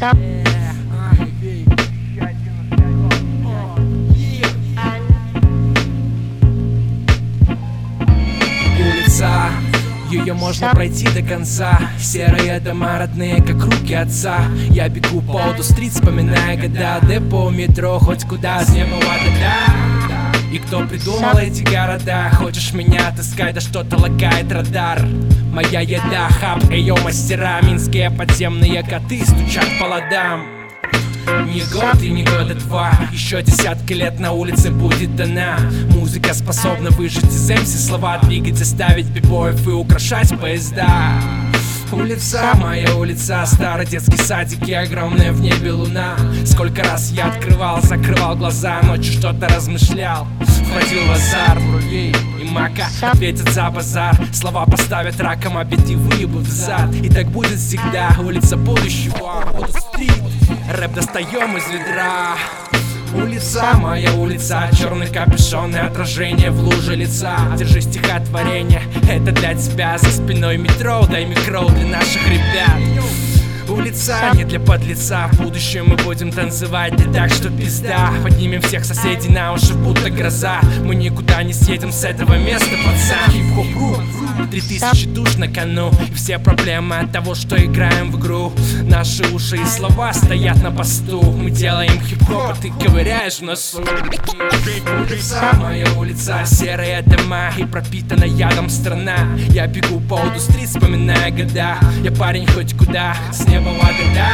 Улица, ее можно пройти до конца. Серые дома родные, как руки отца. Я бегу по Олд-стрит, вспоминая года. Депо, метро, хоть куда, с неба вода. И кто придумал эти города? Хочешь меня отыскать, да что-то лагает радар. Моя еда, хаб, эйо, мастера. Минские подземные коты стучат по ладам. Не год и не года два, еще десятки лет на улице будет дана. Музыка способна выжить из MC, слова двигать, заставить бибоев и украшать поезда. Улица, моя улица, старый детский садик и огромная в небе луна. Сколько раз я открывал, закрывал глаза, ночью что-то размышлял. Входил в азар, бровей и мака ответят за базар. Слова поставят раком, а биты выебут в зад. И так будет всегда, улица будущего, Олд-стрит. Рэп достаем из ведра. Улица, моя улица, черный капюшон и отражение в луже лица. Держи стихотворение, это для тебя. За спиной метро, дай микро для наших ребят. Улица не для подлеца, в будущем мы будем танцевать не так, что пизда. Поднимем всех соседей на уши, будто гроза. Мы никуда не съедем с этого места, пацан. Хип-хоп-ру, 3000 душ на кону. И все проблемы от того, что играем в игру. Наши уши и слова стоят на посту. Мы делаем хип-хоп, а ты ковыряешь в носу. Улица, моя улица, серые дома и пропитана ядом страна. Я бегу по Олд-стрит, вспоминая года. Я парень хоть куда, с неба вода.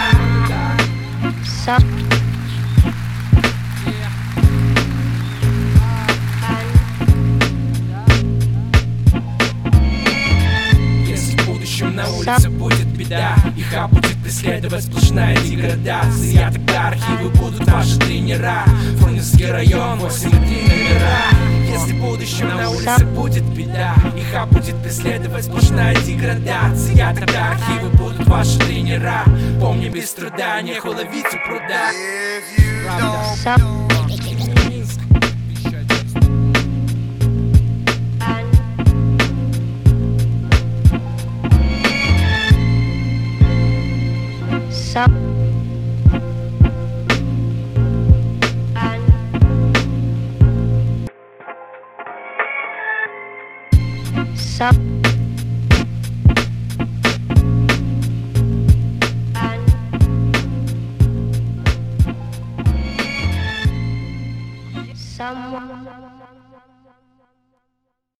Если в будущем на улице будет беда, их будет преследовать сплошная деградация. Я тогда архивы будут ваши тренера. Фрунзенский район, 8 и 3 номера. Если в будущем на улице будет беда, их будет преследовать сплошная деградация. Я тогда архивы будут ваши тренера. Помни, без труда неху ловить у пруда. Sup.